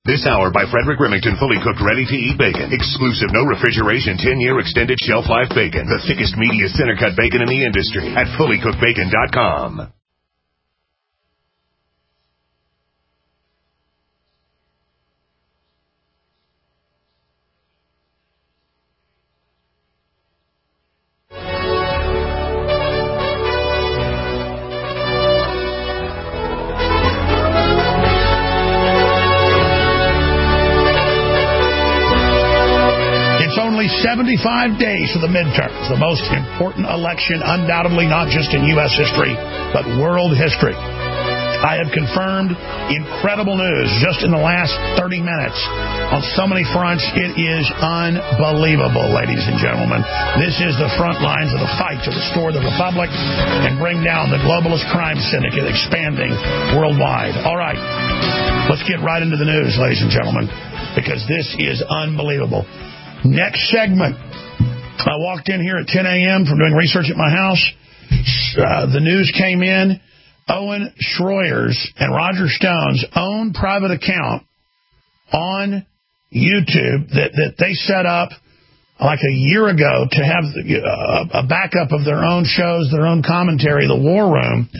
This hour by Frederick Remington, fully cooked, ready-to-eat bacon. Exclusive, no refrigeration, 10-year extended shelf life bacon. The thickest, meatiest, center-cut bacon in the industry at fullycookedbacon.com. Only 75 days for the midterms, the most important election, undoubtedly not just in U.S. history, but world history. I have confirmed incredible news just in the last 30 minutes on so many fronts. It is unbelievable, ladies and gentlemen. This is the front lines of the fight to restore the republic and bring down the globalist crime syndicate expanding worldwide. All right, let's get right into the news, ladies and gentlemen, because this is unbelievable. Next segment. I walked in here at 10 a.m. from doing research at my house. The news came in. Owen Schroyer's and Roger Stone's own private account on YouTube that they set up like a year ago to have a backup of their own shows, their own commentary, the War Room,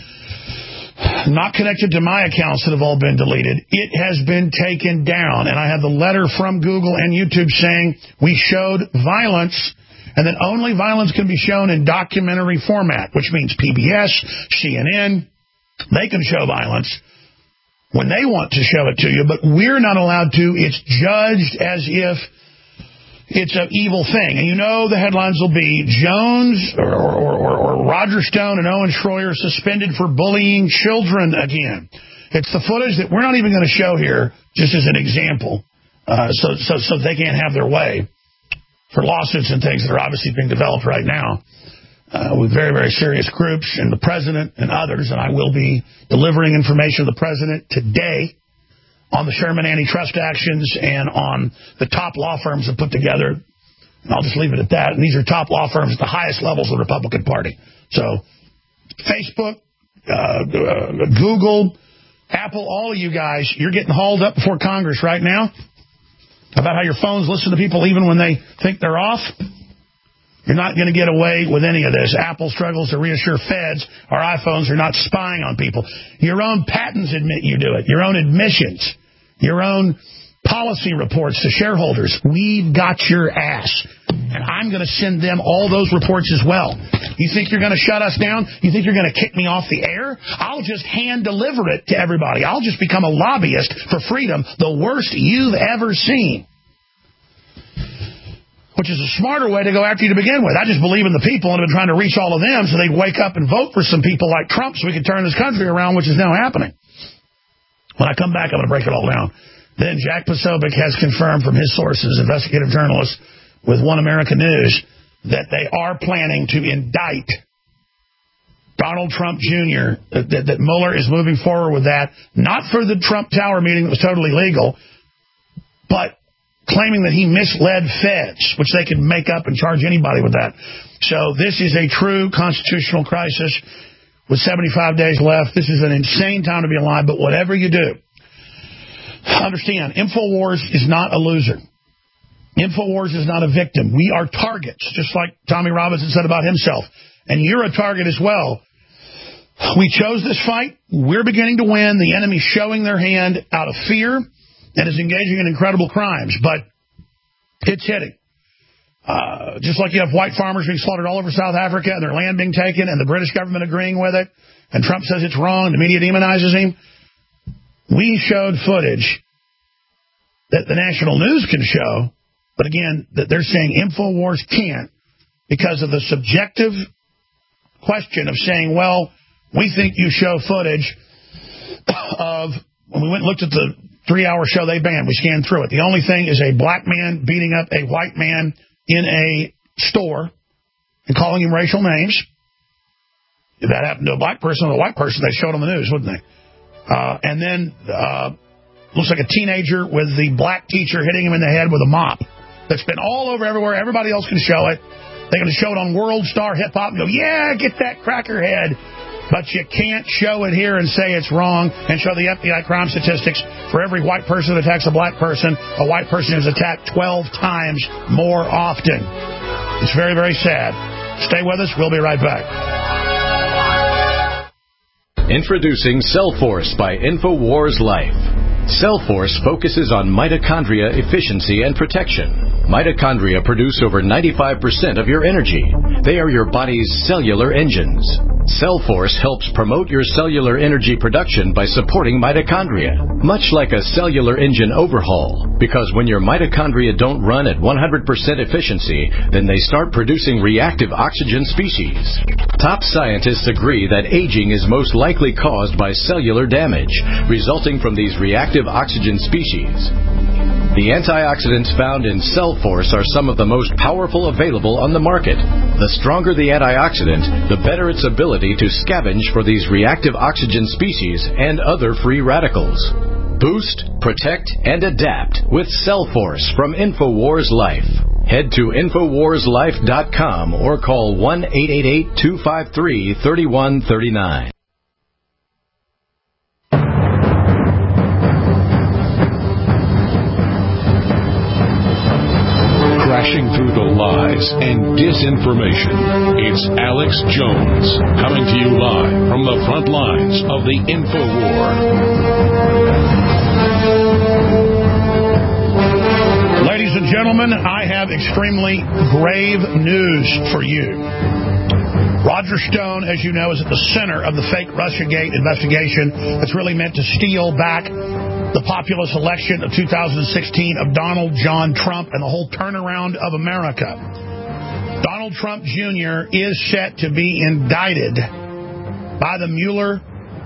not connected to my accounts that have all been deleted. It has been taken down. And I have the letter from Google and YouTube saying we showed violence, and that only violence can be shown in documentary format, which means PBS, CNN, they can show violence when they want to show it to you, but we're not allowed to. It's judged as if it's an evil thing. And you know the headlines will be Jones or Roger Stone and Owen Schroyer suspended for bullying children again. It's the footage that we're not even going to show here, just as an example, so they can't have their way for lawsuits and things that are obviously being developed right now with very, very serious groups and the president and others. And I will be delivering information to the president today on the Sherman antitrust actions and on the top law firms that put together. And I'll just leave it at that. And these are top law firms at the highest levels of the Republican Party. So Facebook, Google, Apple, all of you guys, you're getting hauled up before Congress right now about how your phones listen to people even when they think they're off. You're not going to get away with any of this. Apple struggles to reassure feds our iPhones are not spying on people. Your own patents admit you do it. Your own admissions. Your own policy reports to shareholders. We've got your ass. And I'm going to send them all those reports as well. You think you're going to shut us down? You think you're going to kick me off the air? I'll just hand deliver it to everybody. I'll just become a lobbyist for freedom, the worst you've ever seen. Which is a smarter way to go after you to begin with. I just believe in the people and have been trying to reach all of them so they'd wake up and vote for some people like Trump so we can turn this country around, which is now happening. When I come back, I'm going to break it all down. Then Jack Posobiec has confirmed from his sources, investigative journalists with One America News, that they are planning to indict Donald Trump Jr., that Mueller is moving forward with that, not for the Trump Tower meeting that was totally legal, but claiming that he misled feds, which they could make up and charge anybody with that. So this is a true constitutional crisis with 75 days left. This is an insane time to be alive, but whatever you do, understand, InfoWars is not a loser. InfoWars is not a victim. We are targets, just like Tommy Robinson said about himself. And you're a target as well. We chose this fight. We're beginning to win. The enemy's showing their hand out of fear and is engaging in incredible crimes. But it's hitting. Just like you have white farmers being slaughtered all over South Africa and their land being taken and the British government agreeing with it, and Trump says it's wrong and the media demonizes him. We showed footage that the national news can show, but again, that they're saying InfoWars can't because of the subjective question of saying, well, we think you show footage of, when we went and looked at the 3-hour show they banned, we scanned through it. The only thing is a black man beating up a white man in a store and calling him racial names. If that happened to a black person or a white person, they showed on the news, wouldn't they? And then looks like a teenager with the black teacher hitting him in the head with a mop. That's been all over everywhere. Everybody else can show it. They're going to show it on World Star Hip Hop and go, yeah, get that crackerhead. But you can't show it here and say it's wrong and show the FBI crime statistics. For every white person that attacks a black person, a white person is attacked 12 times more often. It's very, very sad. Stay with us. We'll be right back. Introducing Cellforce by InfoWars Life. Cellforce focuses on mitochondria efficiency and protection. Mitochondria produce over 95% of your energy. They are your body's cellular engines. Cellforce helps promote your cellular energy production by supporting mitochondria, much like a cellular engine overhaul, because when your mitochondria don't run at 100% efficiency, then they start producing reactive oxygen species. Top scientists agree that aging is most likely caused by cellular damage, resulting from these reactive oxygen species. The antioxidants found in Cellforce are some of the most powerful available on the market. The stronger the antioxidant, the better its ability to scavenge for these reactive oxygen species and other free radicals. Boost, protect, and adapt with Cellforce from InfoWars Life. Head to InfoWarsLife.com or call 1-888-253-3139. Crashing through the lies and disinformation. It's Alex Jones coming to you live from the front lines of the InfoWar. Ladies and gentlemen, I have extremely grave news for you. Roger Stone, as you know, is at the center of the fake Russiagate investigation that's really meant to steal back the populist election of 2016 of Donald John Trump and the whole turnaround of America. Donald Trump Jr. is set to be indicted by the Mueller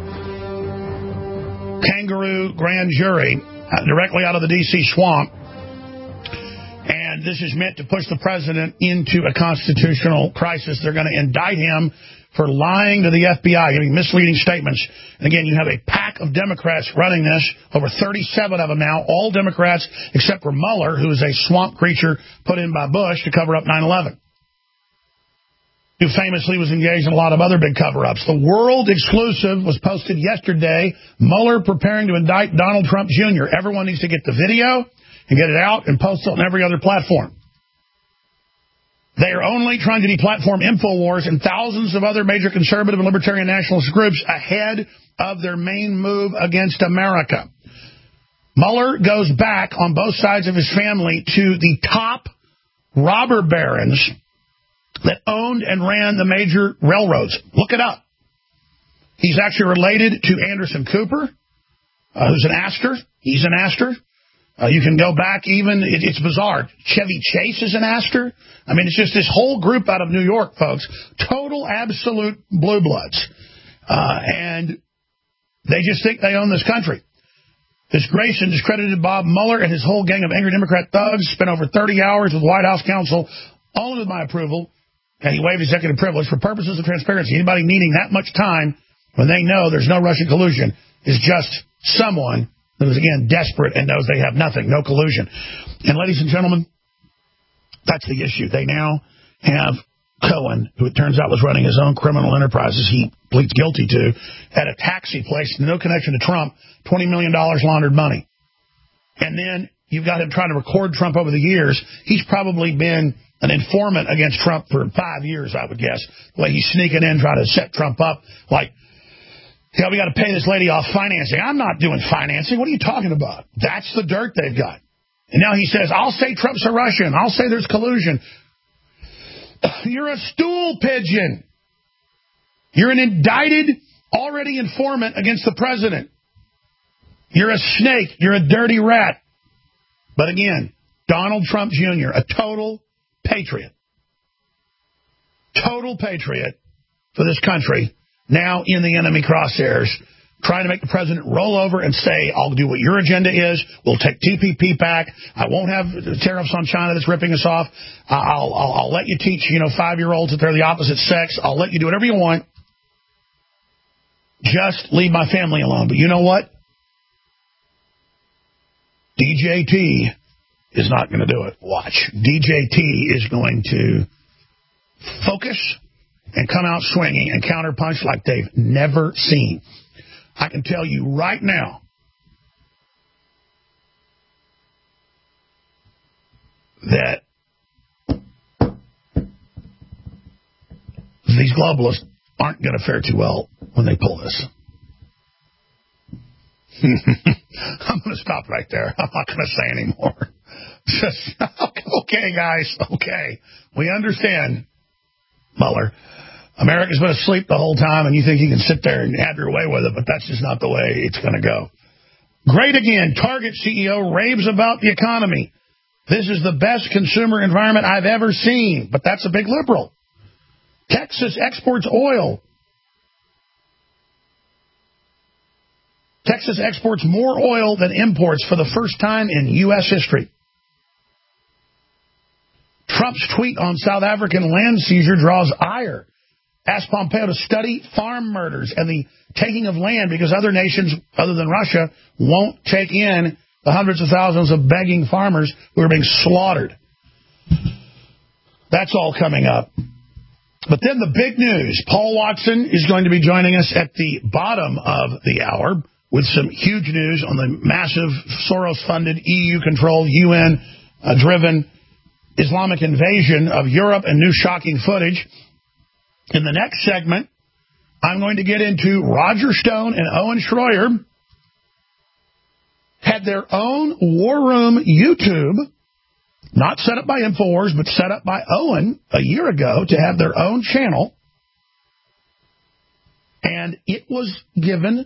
kangaroo grand jury directly out of the D.C. swamp. And this is meant to push the president into a constitutional crisis. They're going to indict him for lying to the FBI, giving misleading statements. And again, you have a pack of Democrats running this, over 37 of them now, all Democrats except for Mueller, who is a swamp creature put in by Bush to cover up 9/11. Who famously was engaged in a lot of other big cover-ups. The World exclusive was posted yesterday. Mueller preparing to indict Donald Trump Jr. Everyone needs to get the video and get it out and post it on every other platform. They are only trying to deplatform InfoWars and thousands of other major conservative and libertarian nationalist groups ahead of their main move against America. Mueller goes back on both sides of his family to the top robber barons that owned and ran the major railroads. Look it up. He's actually related to Anderson Cooper, who's an Astor. He's an Astor. You can go back even, it's bizarre. Chevy Chase is an Astor. I mean, it's just this whole group out of New York, folks. Total, absolute blue bloods. And they just think they own this country. This Grayson discredited Bob Mueller and his whole gang of angry Democrat thugs, spent over 30 hours with White House counsel, only with my approval, and he waived executive privilege for purposes of transparency. Anybody needing that much time when they know there's no Russian collusion is just someone that was, again, desperate and knows they have nothing, no collusion. And ladies and gentlemen, that's the issue. They now have Cohen, who it turns out was running his own criminal enterprises he pleads guilty to, at a taxi place, no connection to Trump, $20 million laundered money. And then you've got him trying to record Trump over the years. He's probably been an informant against Trump for 5 years, I would guess. The way he's sneaking in, trying to set Trump up, like, yeah, we got to pay this lady off financing. I'm not doing financing. What are you talking about? That's the dirt they've got. And now he says, I'll say Trump's a Russian. I'll say there's collusion. You're a stool pigeon. You're an indicted, already informant against the president. You're a snake. You're a dirty rat. But again, Donald Trump Jr., a total patriot. Total patriot for this country. Now in the enemy crosshairs, trying to make the president roll over and say, I'll do what your agenda is. We'll take TPP back. I won't have tariffs on China that's ripping us off. I'll let you teach, 5-year-olds that they're the opposite sex. I'll let you do whatever you want. Just leave my family alone. But you know what? DJT is not going to do it. Watch. DJT is going to focus and come out swinging and counterpunch like they've never seen. I can tell you right now, that these globalists aren't going to fare too well when they pull this. I'm going to stop right there. I'm not going to say any more. Just, okay, guys, okay. We understand, Mueller. America's been asleep the whole time, and you think you can sit there and have your way with it, but that's just not the way it's going to go. Great again. Target CEO raves about the economy. This is the best consumer environment I've ever seen. But that's a big liberal. Texas exports oil. Texas exports more oil than imports for the first time in U.S. history. Trump's tweet on South African land seizure draws ire. Asked Pompeo to study farm murders and the taking of land because other nations, other than Russia, won't take in the hundreds of thousands of begging farmers who are being slaughtered. That's all coming up. But then the big news. Paul Watson is going to be joining us at the bottom of the hour with some huge news on the massive Soros-funded, EU-controlled, UN-driven Islamic invasion of Europe and new shocking footage. In the next segment, I'm going to get into Roger Stone and Owen Schroyer had their own War Room YouTube, not set up by InfoWars, but set up by Owen a year ago to have their own channel. And it was given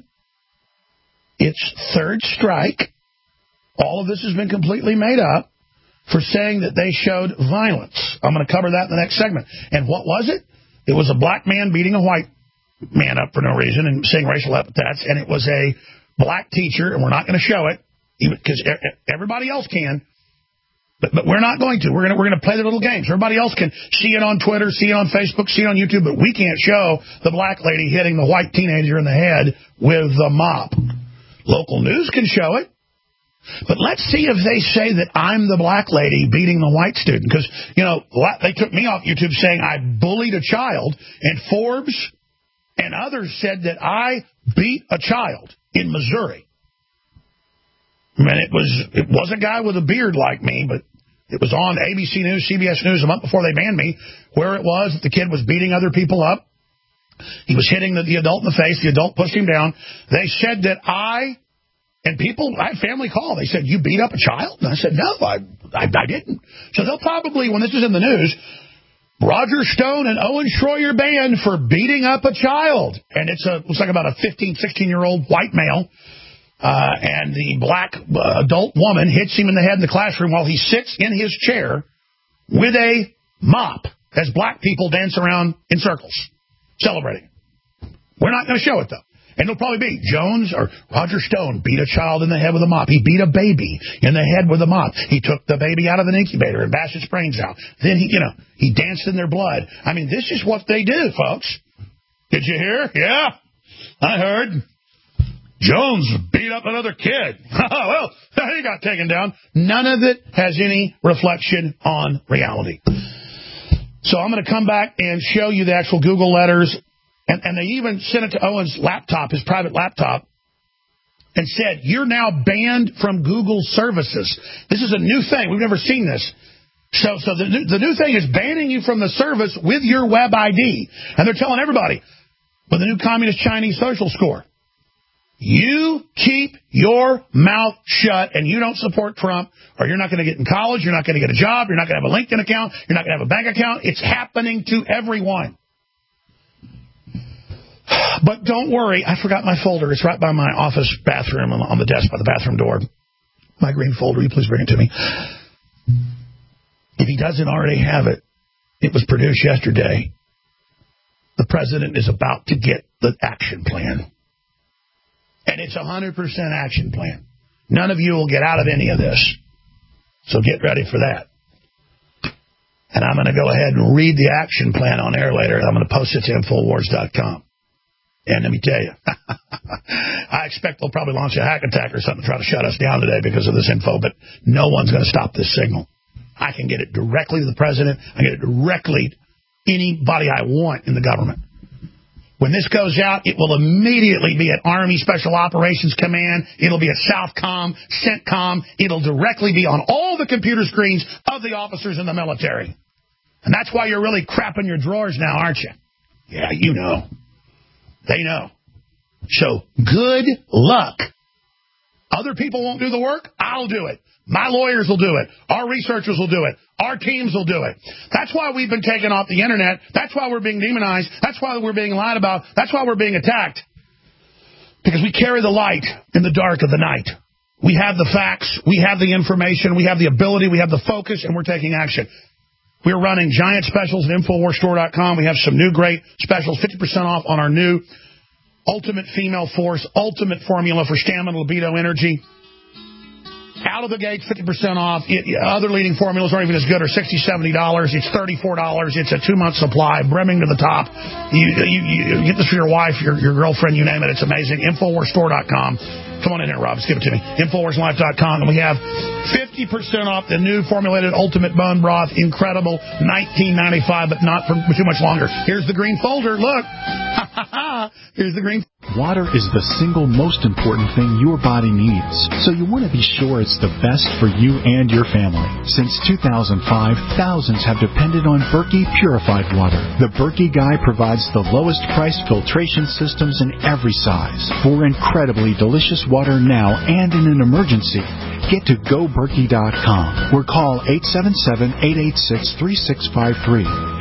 its third strike. All of this has been completely made up for saying that they showed violence. I'm going to cover that in the next segment. And what was it? It was a black man beating a white man up for no reason and saying racial epithets. And it was a black teacher, and we're not going to show it because everybody else can. But we're not going to. We're going to play the little games. Everybody else can see it on Twitter, see it on Facebook, see it on YouTube, but we can't show the black lady hitting the white teenager in the head with the mop. Local news can show it. But let's see if they say that I'm the black lady beating the white student. Because, you know, they took me off YouTube saying I bullied a child, and Forbes and others said that I beat a child in Missouri. I mean, it was a guy with a beard like me, but it was on ABC News, CBS News a month before they banned me, where it was that the kid was beating other people up. He was hitting the adult in the face. The adult pushed him down. They said that I had family call. They said, you beat up a child? And I said, no, I didn't. So they'll probably, when this is in the news, Roger Stone and Owen Schroyer banned for beating up a child. And it looks like about a 15, 16-year-old white male. And the black adult woman hits him in the head in the classroom while he sits in his chair with a mop as black people dance around in circles, celebrating. We're not going to show it, though. And it'll probably be Jones or Roger Stone beat a child in the head with a mop. He beat a baby in the head with a mop. He took the baby out of an incubator and bashed its brains out. Then he danced in their blood. I mean, this is what they do, folks. Did you hear? Yeah, I heard. Jones beat up another kid. Well, he got taken down. None of it has any reflection on reality. So I'm going to come back and show you the actual Google letters. And they even sent it to Owen's laptop, his private laptop, and said, you're now banned from Google services. This is a new thing. We've never seen this. So the new thing is banning you from the service with your web ID. And they're telling everybody, with the new communist Chinese social score, you keep your mouth shut and you don't support Trump, or you're not going to get in college, you're not going to get a job, you're not going to have a LinkedIn account, you're not going to have a bank account. It's happening to everyone. But don't worry, I forgot my folder. It's right by my office bathroom on the desk by the bathroom door. My green folder, will you please bring it to me? If he doesn't already have it, it was produced yesterday. The president is about to get the action plan. And it's 100% action plan. None of you will get out of any of this. So get ready for that. And I'm going to go ahead and read the action plan on air later. I'm going to post it to Infowars.com. And let me tell you, I expect they'll probably launch a hack attack or something to try to shut us down today because of this info, but no one's going to stop this signal. I can get it directly to the president. I get it directly anybody I want in the government. When this goes out, it will immediately be at Army Special Operations Command. It'll be at Southcom, CENTCOM. It'll directly be on all the computer screens of the officers in the military. And that's why you're really crapping your drawers now, aren't you? Yeah, you know. They know. So, good luck. Other people won't do the work. I'll do it. My lawyers will do it. Our researchers will do it. Our teams will do it. That's why we've been taken off the internet. That's why we're being demonized. That's why we're being lied about. That's why we're being attacked. Because we carry the light in the dark of the night. We have the facts. We have the information. We have the ability. We have the focus, and we're taking action. We're running giant specials at InfoWarsStore.com. We have some new great specials, 50% off on our new Ultimate Female Force, Ultimate Formula for Stamina, Libido, Energy. Out of the gates, 50% off. Other leading formulas aren't even as good, or $60, $70. It's $34. It's a 2-month supply, brimming to the top. You get this for your wife, your girlfriend, you name it. It's amazing. InfoWarsStore.com. Come on in here, Rob. Let's give it to me. InfoWarsLife.com. And we have 50% off the new formulated Ultimate Bone Broth. Incredible. $19.95, but not for too much longer. Here's the green folder. Look. Here's the green. Water is the single most important thing your body needs, so you want to be sure it's the best for you and your family. Since 2005, thousands have depended on Berkey purified water. The Berkey Guy provides the lowest priced filtration systems in every size for incredibly delicious water now and in an emergency. Get to GoBerkey.com or call 877-886-3653.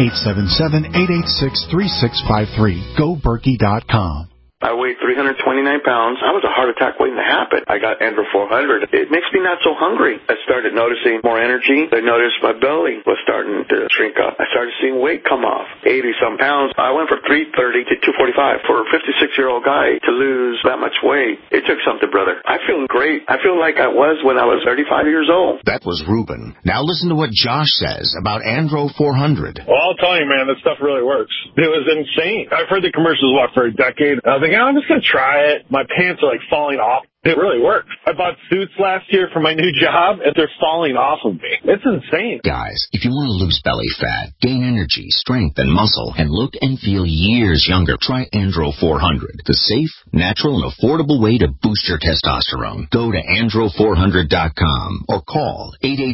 877-886-3653. GoBerkey.com. I weighed 329 pounds. I was a heart attack waiting to happen. I got Andro 400. It makes me not so hungry. I started noticing more energy. I noticed my belly was starting to shrink up. I started seeing weight come off, 80-some pounds. I went from 330 to 245. For a 56-year-old guy to lose that much weight, it took something, brother. I feel great. I feel like I was when I was 35 years old. That was Ruben. Now listen to what Josh says about Andro 400. Well, I'll tell you, man, this stuff really works. It was insane. I've heard the commercials, for a decade. I was like, I'm just going to try it. My pants are, falling off. It really works. I bought suits last year for my new job, and they're falling off of me. It's insane. Guys, if you want to lose belly fat, gain energy, strength, and muscle, and look and feel years younger, try Andro 400, the safe, natural, and affordable way to boost your testosterone. Go to andro400.com or call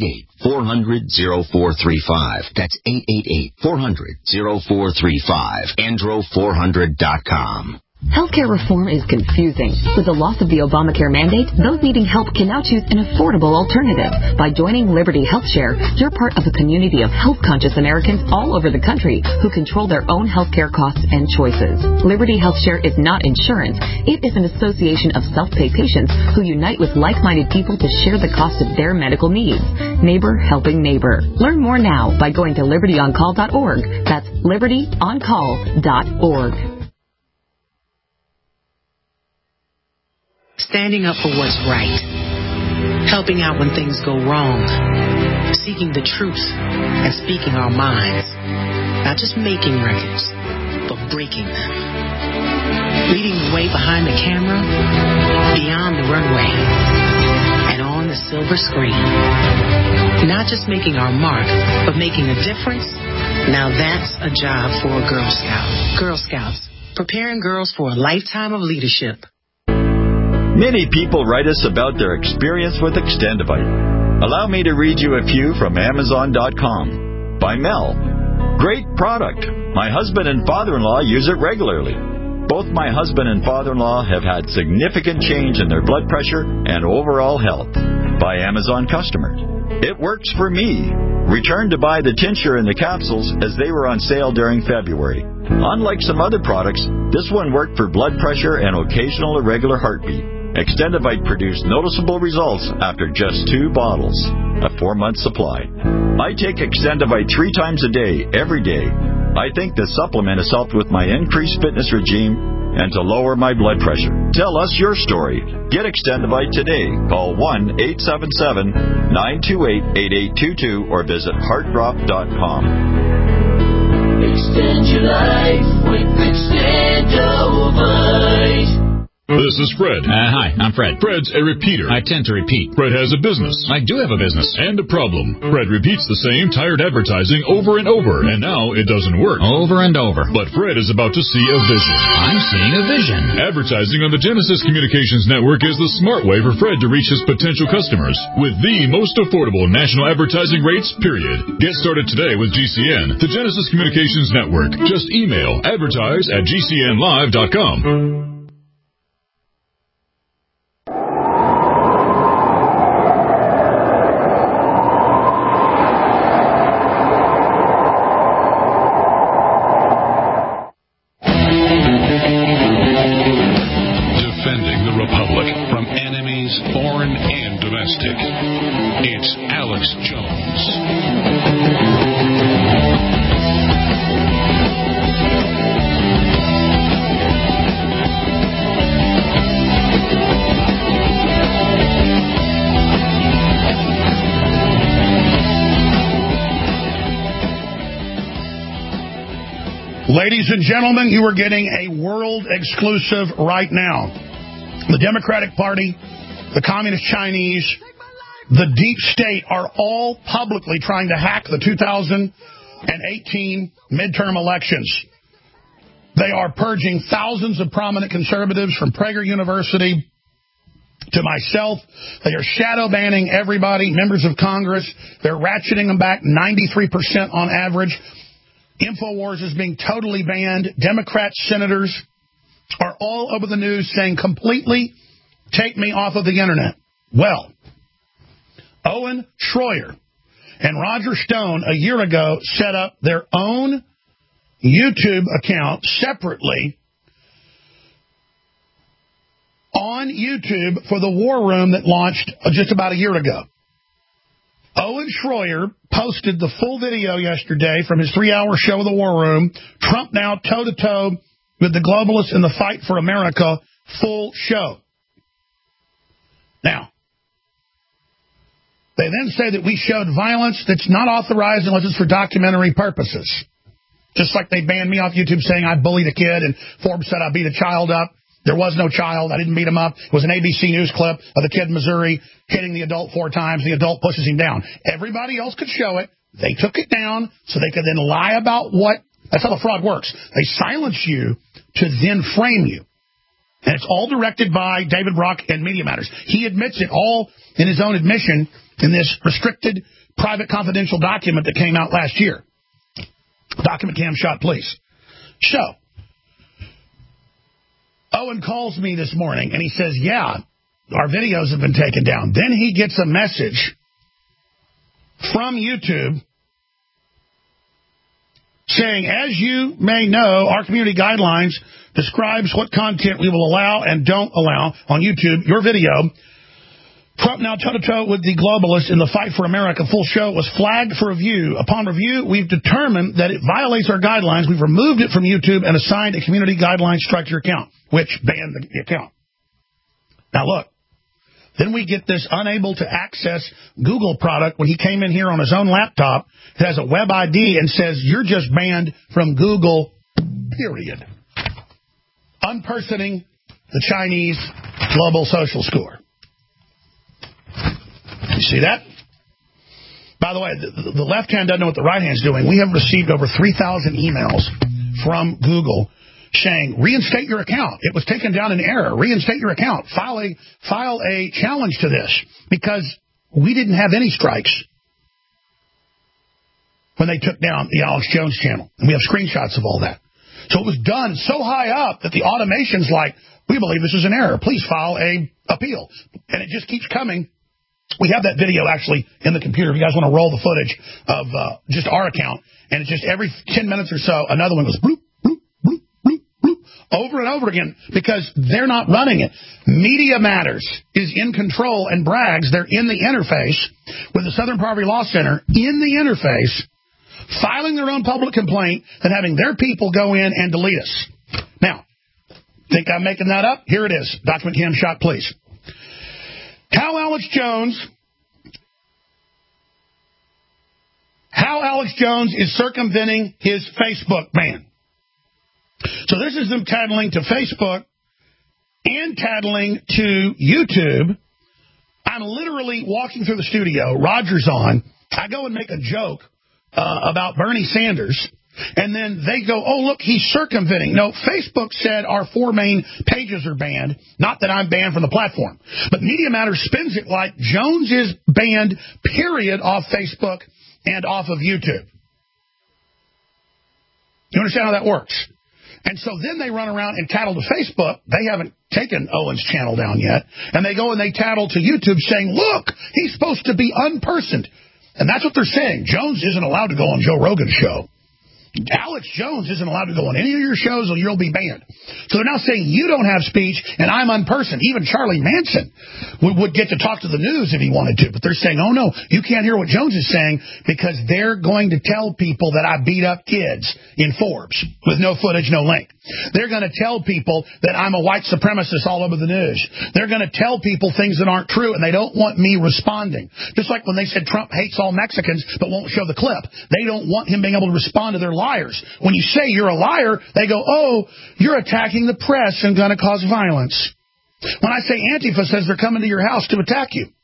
888-400-0435. That's 888-400-0435. andro400.com. Healthcare reform is confusing. With the loss of the Obamacare mandate, those needing help can now choose an affordable alternative. By joining Liberty HealthShare, you're part of a community of health-conscious Americans all over the country who control their own healthcare costs and choices. Liberty HealthShare is not insurance. It is an association of self-pay patients who unite with like-minded people to share the cost of their medical needs. Neighbor helping neighbor. Learn more now by going to libertyoncall.org. That's libertyoncall.org. Standing up for what's right, helping out when things go wrong, seeking the truth and speaking our minds, not just making records, but breaking them, leading the way behind the camera, beyond the runway, and on the silver screen. Not just making our mark, but making a difference. Now that's a job for a Girl Scout. Girl Scouts, preparing girls for a lifetime of leadership. Many people write us about their experience with Extendivite. Allow me to read you a few from Amazon.com. By Mel. Great product. My husband and father-in-law use it regularly. Both my husband and father-in-law have had significant change in their blood pressure and overall health. By Amazon customers. It works for me. Returned to buy the tincture and the capsules as they were on sale during February. Unlike some other products, this one worked for blood pressure and occasional irregular heartbeat. Extendivite produced noticeable results after just 2 bottles, a 4-month supply. I take Extendivite 3 times a day, every day. I think the supplement has helped with my increased fitness regime and to lower my blood pressure. Tell us your story. Get Extendivite today. Call 1-877-928-8822 or visit heartdrop.com. Extend your life with Extendivite. This is Fred. Hi, I'm Fred. Fred's a repeater. I tend to repeat. Fred has a business. I do have a business. And a problem. Fred repeats the same tired advertising over and over, and now it doesn't work. Over and over. But Fred is about to see a vision. I'm seeing a vision. Advertising on the Genesis Communications Network is the smart way for Fred to reach his potential customers with the most affordable national advertising rates, period. Get started today with GCN, the Genesis Communications Network. Just email advertise@gcnlive.com. It's Alex Jones. Ladies and gentlemen, you are getting a world exclusive right now. The Democratic Party, the Communist Chinese, the deep state are all publicly trying to hack the 2018 midterm elections. They are purging thousands of prominent conservatives from Prager University to myself. They are shadow banning everybody, members of Congress. They're ratcheting them back 93% on average. InfoWars is being totally banned. Democrat senators are all over the news saying completely take me off of the internet. Well, Owen Schroyer and Roger Stone a year ago set up their own YouTube account separately on YouTube for the War Room that launched just about a year ago. Owen Schroyer posted the full video yesterday from his 3-hour show, The War Room, Trump now toe-to-toe with the globalists in the fight for America, full show. Now, they then say that we showed violence that's not authorized unless it's for documentary purposes. Just like they banned me off YouTube saying I bullied a kid and Forbes said I beat a child up. There was no child. I didn't beat him up. It was an ABC News clip of the kid in Missouri hitting the adult 4 times. The adult pushes him down. Everybody else could show it. They took it down so they could then lie about what. That's how the fraud works. They silence you to then frame you. And it's all directed by David Brock and Media Matters. He admits it all in his own admission in this restricted, private, confidential document that came out last year. Document cam shot, please. So, Owen calls me this morning, and he says, yeah, our videos have been taken down. Then he gets a message from YouTube saying, as you may know, our community guidelines describes what content we will allow and don't allow on YouTube. Your video, Trump now toe-to-toe with the globalists in the fight for America, full show, was flagged for review. Upon review, we've determined that it violates our guidelines. We've removed it from YouTube and assigned a community guidelines strike to your account, which banned the account. Now, look. Then we get this unable to access Google product when he came in here on his own laptop. It has a web ID and says, you're just banned from Google, period. Unpersoning the Chinese global social score. You see that? By the way, the left hand doesn't know what the right hand's doing. We have received over 3,000 emails from Google saying, reinstate your account. It was taken down in error. Reinstate your account. File a challenge to this, because we didn't have any strikes when they took down the Alex Jones channel. And we have screenshots of all that. So it was done so high up that the automation's like, we believe this is an error. Please file a appeal. And it just keeps coming. We have that video actually in the computer. If you guys want to roll the footage of just our account. And it's just every 10 minutes or so, another one goes bloop, bloop, bloop, bloop, bloop, over and over again, because they're not running it. Media Matters is in control and brags they're in the interface with the Southern Poverty Law Center in the interface, filing their own public complaint and having their people go in and delete us. Now, think I'm making that up? Here it is. Document cam shot, please. How Alex Jones is circumventing his Facebook ban. So this is them tattling to Facebook and tattling to YouTube. I'm literally walking through the studio. Roger's on. I go and make a joke about Bernie Sanders. And then they go, oh, look, he's circumventing. No, Facebook said our 4 main pages are banned. Not that I'm banned from the platform. But Media Matters spins it like Jones is banned, period, off Facebook and off of YouTube. You understand how that works? And so then they run around and tattle to Facebook. They haven't taken Owen's channel down yet. And they go and they tattle to YouTube saying, look, he's supposed to be unpersoned. And that's what they're saying. Jones isn't allowed to go on Joe Rogan's show. Alex Jones isn't allowed to go on any of your shows or you'll be banned. So they're now saying you don't have speech and I'm unpersoned. Even Charlie Manson would get to talk to the news if he wanted to. But they're saying, oh, no, you can't hear what Jones is saying because they're going to tell people that I beat up kids in Forbes with no footage, no link. They're going to tell people that I'm a white supremacist all over the news. They're going to tell people things that aren't true, and they don't want me responding. Just like when they said Trump hates all Mexicans but won't show the clip. They don't want him being able to respond to their liars. When you say you're a liar, they go, oh, you're attacking the press and going to cause violence. When I say Antifa says they're coming to your house to attack you,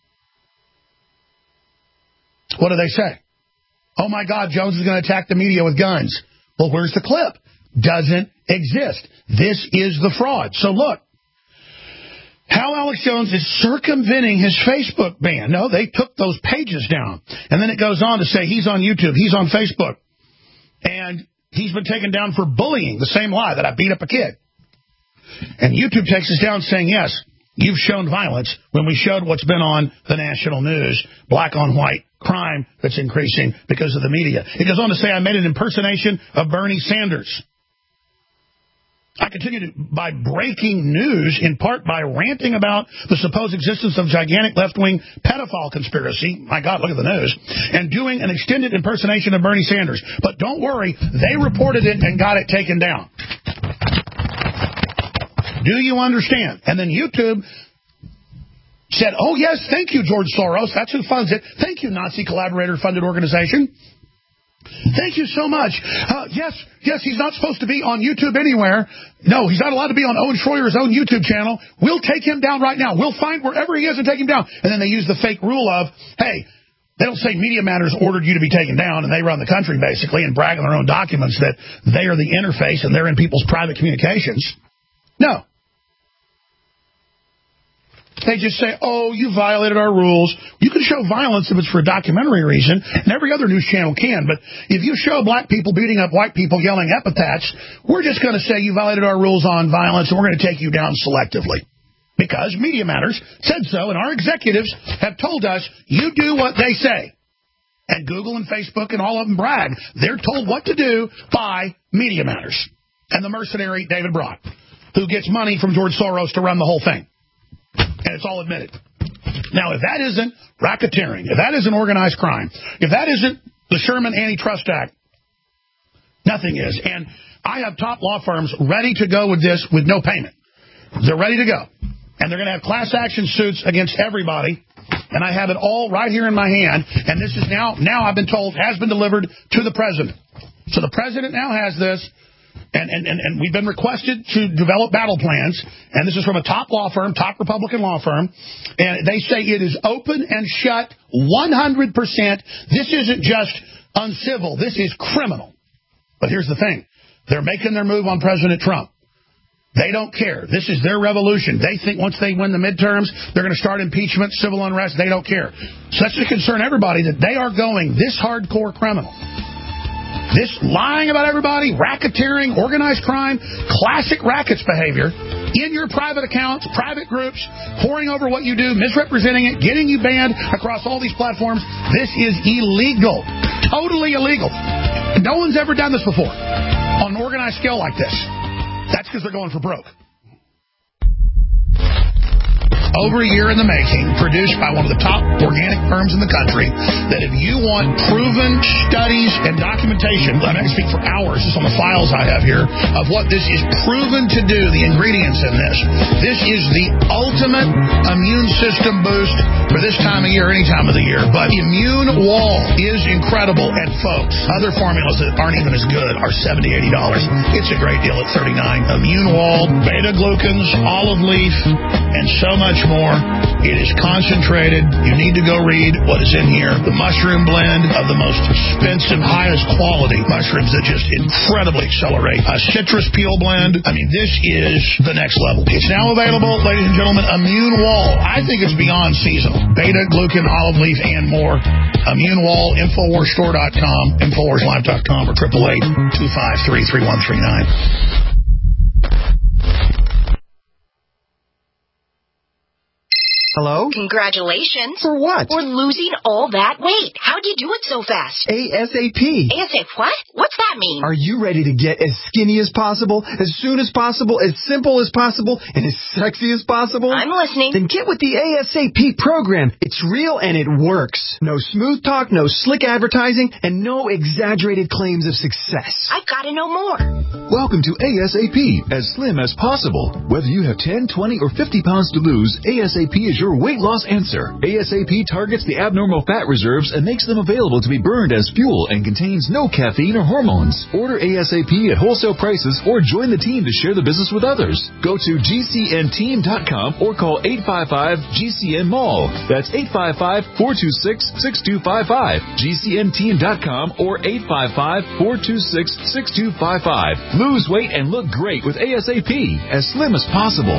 what do they say? Oh, my God, Jones is going to attack the media with guns. Well, where's the clip? Doesn't exist. This is the fraud. So look, how Alex Jones is circumventing his Facebook ban. No, they took those pages down. And then it goes on to say he's on YouTube, he's on Facebook. And he's been taken down for bullying, the same lie that I beat up a kid. And YouTube takes us down saying, yes, you've shown violence when we showed what's been on the national news, black on white crime that's increasing because of the media. It goes on to say I made an impersonation of Bernie Sanders. I continue by breaking news, in part by ranting about the supposed existence of gigantic left-wing pedophile conspiracy. My God, look at the news. And doing an extended impersonation of Bernie Sanders. But don't worry, they reported it and got it taken down. Do you understand? And then YouTube said, oh, yes, thank you, George Soros. That's who funds it. Thank you, Nazi collaborator-funded organization. Thank you so much. Yes, he's not supposed to be on YouTube anywhere. No, he's not allowed to be on Owen Schroyer's own YouTube channel. We'll take him down right now. We'll find wherever he is and take him down. And then they use the fake rule of, hey, they don't say Media Matters ordered you to be taken down, and they run the country, basically, and brag on their own documents that they are the interface and they're in people's private communications. No. They just say, oh, you violated our rules. You can show violence if it's for a documentary reason, and every other news channel can. But if you show black people beating up white people yelling epithets, we're just going to say you violated our rules on violence, and we're going to take you down selectively. Because Media Matters said so, and our executives have told us, you do what they say. And Google and Facebook and all of them brag. They're told what to do by Media Matters and the mercenary David Brock, who gets money from George Soros to run the whole thing. And it's all admitted. Now, if that isn't racketeering, if that isn't organized crime, if that isn't the Sherman Antitrust Act, nothing is. And I have top law firms ready to go with this with no payment. They're ready to go. And they're going to have class action suits against everybody. And I have it all right here in my hand. And this is now I've been told, has been delivered to the president. So the president now has this. And we've been requested to develop battle plans, and this is from a top law firm, top Republican law firm, and they say it is open and shut 100%. This isn't just uncivil. This is criminal. But here's the thing. They're making their move on President Trump. They don't care. This is their revolution. They think once they win the midterms, they're going to start impeachment, civil unrest. They don't care. So that should concern everybody that they are going this hardcore criminal. This lying about everybody, racketeering, organized crime, classic rackets behavior in your private accounts, private groups, pouring over what you do, misrepresenting it, getting you banned across all these platforms. This is illegal. Totally illegal. No one's ever done this before on an organized scale like this. That's because they're going for broke. over a year in the making, produced by one of the top organic firms in the country, that if you want proven studies and documentation, I can speak for hours just on the files I have here, of what this is proven to do, the ingredients in this. This is the ultimate immune system boost for this time of year, any time of the year. But Immune Wall is incredible. And folks, other formulas that aren't even as good are $70, $80. It's a great deal at $39. Immune Wall, beta-glucans, olive leaf, and so much more. It is concentrated. You need to go read what is in here. The mushroom blend of the most expensive, highest quality mushrooms that just incredibly accelerate. A citrus peel blend. I mean, this is the next level. It's now available, ladies and gentlemen, Immune Wall. I think it's beyond seasonal. Beta-glucan, olive leaf, and more. Immune Wall, InfoWarsStore.com, InfoWarsLive.com, or 888-253-3139. Hello? Congratulations. For what? For losing all that weight. How'd you do it so fast? ASAP. ASAP what? What's that mean? Are you ready to get as skinny as possible, as soon as possible, as simple as possible, and as sexy as possible? I'm listening. Then get with the ASAP program. It's real and it works. No smooth talk, no slick advertising, and no exaggerated claims of success. I've got to know more. Welcome to ASAP, as slim as possible. Whether you have 10, 20, or 50 pounds to lose, ASAP is your weight loss answer. ASAP targets the abnormal fat reserves and makes them available to be burned as fuel and contains no caffeine or hormones. Order ASAP at wholesale prices or join the team to share the business with others. Go to GCNteam.com or call 855-GCN-MALL. That's 855-426-6255. GCNteam.com or 855-426-6255. Lose weight and look great with ASAP, as slim as possible.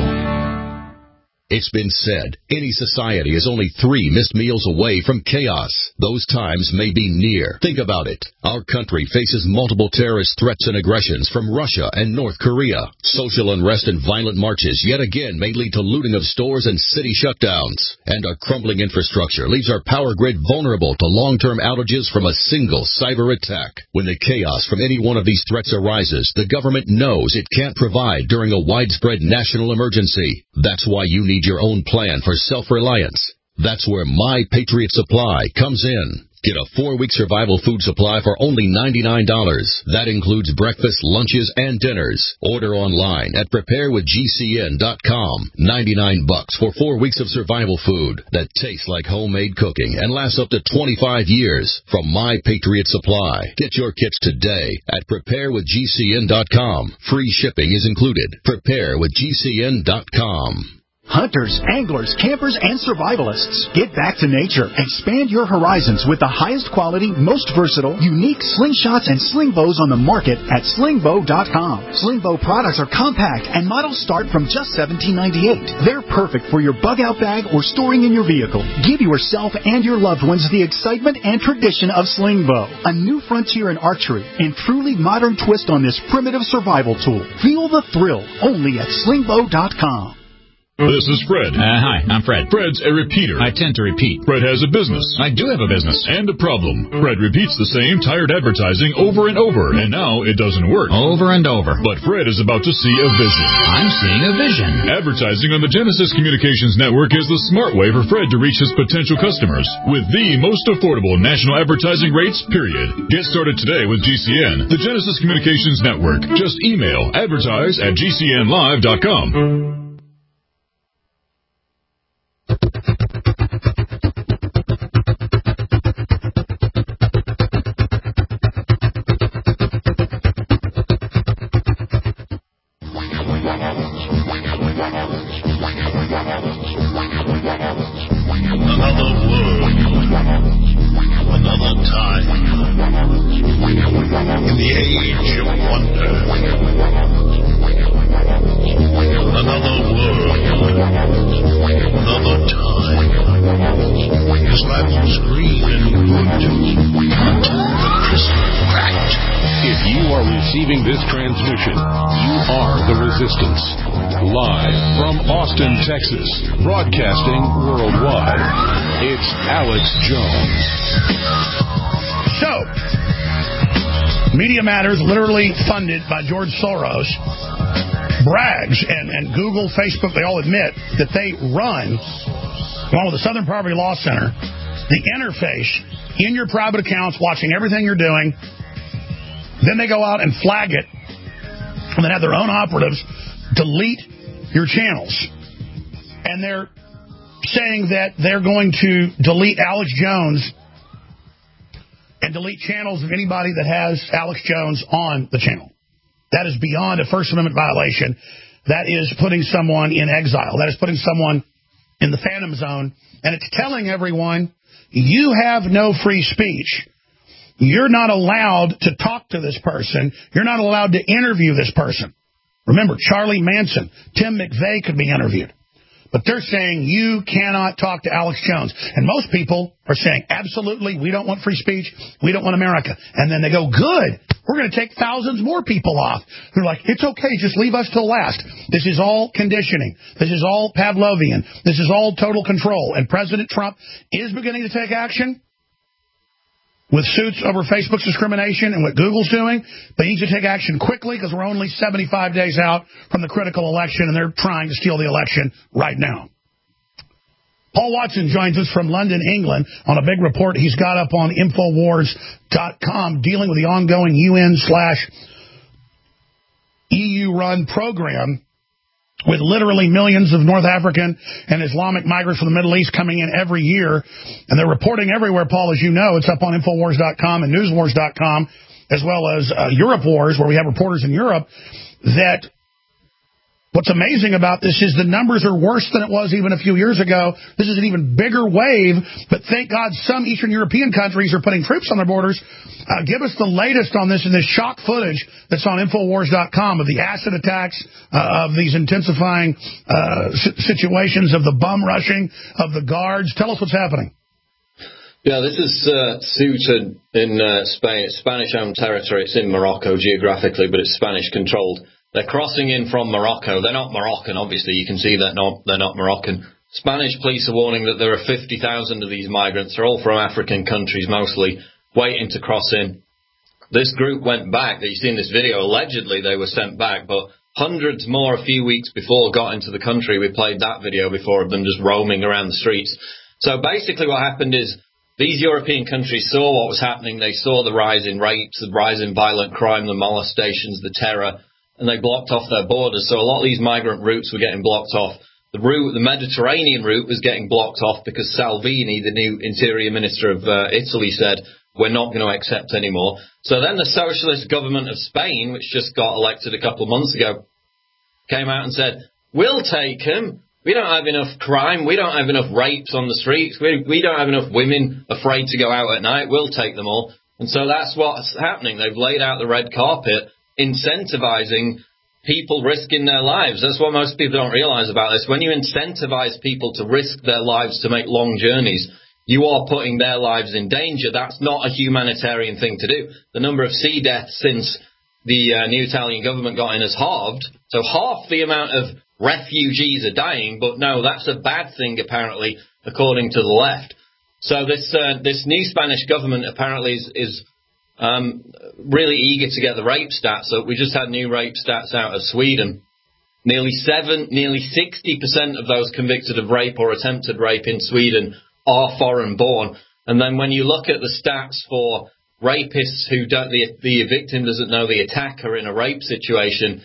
It's been said, any society is only 3 missed meals away from chaos. Those times may be near. Think about it. Our country faces multiple terrorist threats and aggressions from Russia and North Korea. Social unrest and violent marches yet again may lead to looting of stores and city shutdowns. And our crumbling infrastructure leaves our power grid vulnerable to long-term outages from a single cyber attack. When the chaos from any one of these threats arises, the government knows it can't provide during a widespread national emergency. That's why you need your own plan for self-reliance. That's where My Patriot Supply comes in. Get a 4-week survival food supply for only $99. That includes breakfast, lunches, and dinners. Order online at preparewithgcn.com. $99 for 4 weeks of survival food that tastes like homemade cooking and lasts up to 25 years from My Patriot Supply. Get your kits today at preparewithgcn.com. Free shipping is included. Preparewithgcn.com. Hunters, anglers, campers, and survivalists. Get back to nature. Expand your horizons with the highest quality, most versatile, unique slingshots and sling bows on the market at slingbow.com. Slingbow products are compact and models start from just $17.98. They're perfect for your bug-out bag or storing in your vehicle. Give yourself and your loved ones the excitement and tradition of Slingbow, a new frontier in archery and truly modern twist on this primitive survival tool. Feel the thrill only at slingbow.com. This is Fred. Hi, I'm Fred. Fred's a repeater. I tend to repeat. Fred has a business. I do have a business. And a problem. Fred repeats the same tired advertising over and over, and now it doesn't work. Over and over. But Fred is about to see a vision. I'm seeing a vision. Advertising on the Genesis Communications Network is the smart way for Fred to reach his potential customers with the most affordable national advertising rates, period. Get started today with GCN, the Genesis Communications Network. Just email advertise@gcnlive.com. Another world, another time, in the age of wonder. Another world, another time. His life was green and good, but crystal cracked. If you are receiving this transmission, you are the Resistance. Live from Austin, Texas, broadcasting worldwide, it's Alex Jones. So, Media Matters, literally funded by George Soros, brags, and Google, Facebook, they all admit that they run, along with the Southern Poverty Law Center, the interface in your private accounts, watching everything you're doing. Then they go out and flag it, and then have their own operatives delete your channels. And they're saying that they're going to delete Alex Jones and delete channels of anybody that has Alex Jones on the channel. That is beyond a First Amendment violation. That is putting someone in exile. That is putting someone in the phantom zone. And it's telling everyone, you have no free speech. You're not allowed to talk to this person. You're not allowed to interview this person. Remember, Charlie Manson, Tim McVeigh could be interviewed. But they're saying you cannot talk to Alex Jones. And most people are saying, absolutely, we don't want free speech. We don't want America. And then they go, good, we're going to take thousands more people off. They're like, it's okay, just leave us till last. This is all conditioning. This is all Pavlovian. This is all total control. And President Trump is beginning to take action with suits over Facebook's discrimination and what Google's doing. But he needs to take action quickly because we're only 75 days out from the critical election, and they're trying to steal the election right now. Paul Watson joins us from London, England, on a big report he's got up on Infowars.com dealing with the ongoing UN/EU-run program with literally millions of North African and Islamic migrants from the Middle East coming in every year. And they're reporting everywhere, Paul, as you know. It's up on Infowars.com and Newswars.com, as well as Europe Wars, where we have reporters in Europe, that what's amazing about this is the numbers are worse than it was even a few years ago. This is an even bigger wave, but thank God some Eastern European countries are putting troops on their borders. Give us the latest on this and this shock footage that's on Infowars.com of the acid attacks, of these intensifying situations, of the bum rushing, of the guards. Tell us what's happening. Yeah, this is Ceuta in Spain. It's Spanish-owned territory. It's in Morocco geographically, but it's Spanish-controlled. They're crossing in from Morocco. They're not Moroccan, obviously. You can see that they're not Moroccan. Spanish police are warning that there are 50,000 of these migrants. They're all from African countries, mostly, waiting to cross in. This group went back. That you see in this video, allegedly they were sent back, but hundreds more a few weeks before got into the country. We played that video before of them just roaming around the streets. So basically what happened is these European countries saw what was happening. They saw the rise in rapes, the rise in violent crime, the molestations, the terror, and they blocked off their borders. So a lot of these migrant routes were getting blocked off. The Mediterranean route was getting blocked off because Salvini, the new interior minister of Italy, said, we're not going to accept anymore. So then the socialist government of Spain, which just got elected a couple of months ago, came out and said, we'll take them. We don't have enough crime. We don't have enough rapes on the streets. We don't have enough women afraid to go out at night. We'll take them all. And so that's what's happening. They've laid out the red carpet, incentivizing people risking their lives. That's what most people don't realize about this. When you incentivize people to risk their lives to make long journeys, you are putting their lives in danger. That's not a humanitarian thing to do. The number of sea deaths since the new Italian government got in has halved. So half the amount of refugees are dying, but no, that's a bad thing, apparently, according to the left. So this new Spanish government apparently is really eager to get the rape stats up. We just had new rape stats out of Sweden. Nearly 60% of those convicted of rape or attempted rape in Sweden are foreign born. And then when you look at the stats for rapists who don't, the victim doesn't know the attacker in a rape situation,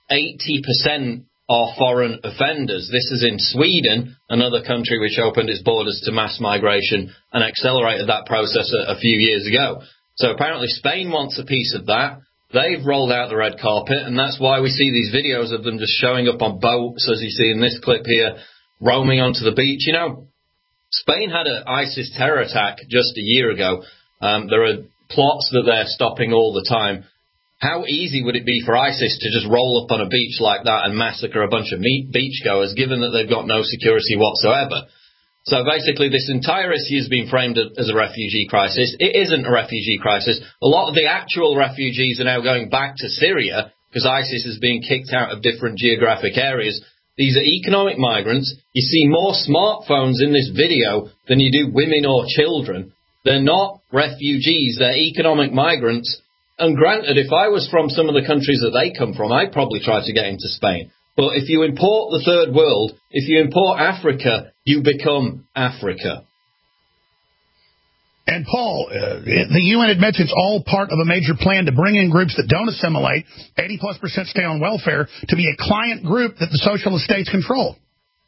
80% are foreign offenders. This is in Sweden, another country which opened its borders to mass migration and accelerated that process a few years ago. So apparently Spain wants a piece of that. They've rolled out the red carpet, and that's why we see these videos of them just showing up on boats, as you see in this clip here, roaming onto the beach. You know, Spain had an ISIS terror attack just a year ago. There are plots that they're stopping all the time. How easy would it be for ISIS to just roll up on a beach like that and massacre a bunch of beachgoers, given that they've got no security whatsoever? So basically, this entire issue has been framed as a refugee crisis. It isn't a refugee crisis. A lot of the actual refugees are now going back to Syria because ISIS is being kicked out of different geographic areas. These are economic migrants. You see more smartphones in this video than you do women or children. They're not refugees. They're economic migrants And granted, if I was from some of the countries that they come from, I'd probably try to get into Spain. But if you import the third world, if you import Africa, you become Africa. And Paul, the UN admits it's all part of a major plan to bring in groups that don't assimilate, 80+% stay on welfare, to be a client group that the socialist states control.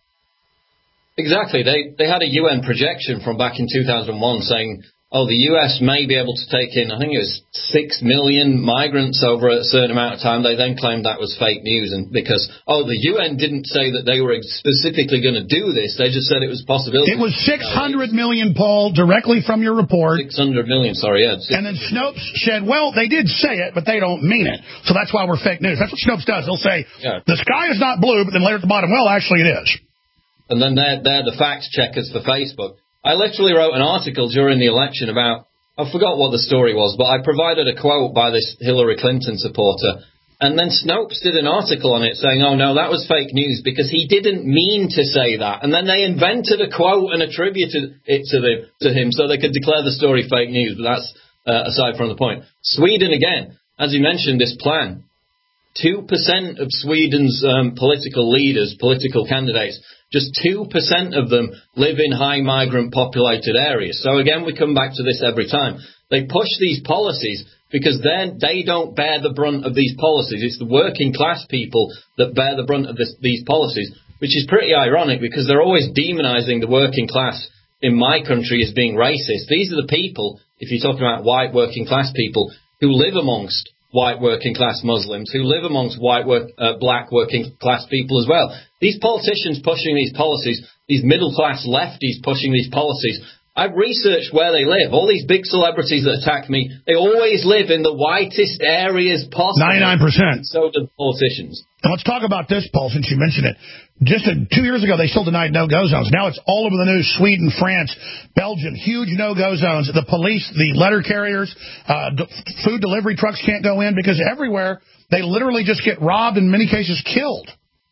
Exactly. They had a UN projection from back in 2001 saying, the U.S. may be able to take in, I think it was 6 million migrants over a certain amount of time. They then claimed that was fake news, and because, the UN didn't say that they were specifically going to do this. They just said it was a possibility. It was 600 million, Paul, directly from your report. 600 million, sorry, yeah. And then Snopes said, well, they did say it, but they don't mean it. So that's why we're fake news. That's what Snopes does. He'll say, the sky is not blue, but then later at the bottom, well, actually it is. And then they're the fact checkers for Facebook. I literally wrote an article during the election about, I forgot what the story was, but I provided a quote by this Hillary Clinton supporter. And then Snopes did an article on it saying, no, that was fake news because he didn't mean to say that. And then they invented a quote and attributed it to him so they could declare the story fake news. But that's aside from the point. Sweden, again, as you mentioned, this plan. 2% of Sweden's political leaders, political candidates, just 2% of them live in high migrant populated areas. So again, we come back to this every time. They push these policies because then they don't bear the brunt of these policies. It's the working class people that bear the brunt of these policies, which is pretty ironic because they're always demonizing the working class in my country as being racist. These are the people, if you're talking about white working class people, who live amongst white working class Muslims, who live amongst black working class people as well. These politicians pushing these policies, these middle class lefties pushing these policies, I've researched where they live. All these big celebrities that attack me, they always live in the whitest areas possible. 99%. So do politicians. And let's talk about this, Paul, since you mentioned it. Just 2 years ago, they still denied no-go zones. Now it's all over the news. Sweden, France, Belgium, huge no-go zones. The police, the letter carriers, food delivery trucks can't go in because everywhere they literally just get robbed, in many cases killed.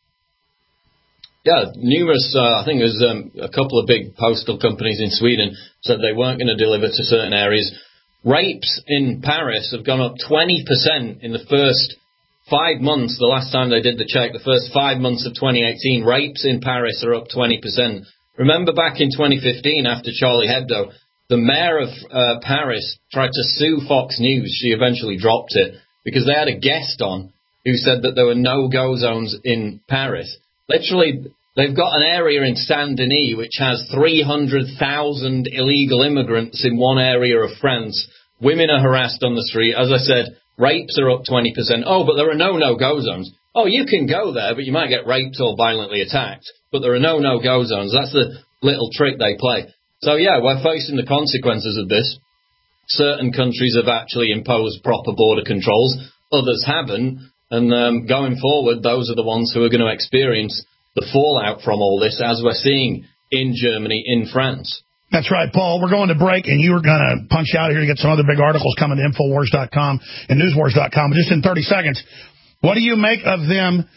Yeah, numerous, I think there's a couple of big postal companies in Sweden said they weren't going to deliver to certain areas. Rapes in Paris have gone up 20% in the first 5 months. The last time they did the check, the first 5 months of 2018, rapes in Paris are up 20%. Remember back in 2015 after Charlie Hebdo, the mayor of Paris tried to sue Fox News. She eventually dropped it because they had a guest on who said that there were no-go zones in Paris. Literally, they've got an area in Saint-Denis which has 300,000 illegal immigrants in one area of France. Women are harassed on the street. As I said, rapes are up 20%. But there are no-go zones. You can go there, but you might get raped or violently attacked. But there are no-go zones. That's the little trick they play. So, yeah, we're facing the consequences of this. Certain countries have actually imposed proper border controls. Others haven't. And going forward, those are the ones who are going to experience the fallout from all this, as we're seeing in Germany, in France. That's right, Paul. We're going to break, and you're going to punch out here to get some other big articles coming to Infowars.com and Newswars.com. But just in 30 seconds, what do you make of them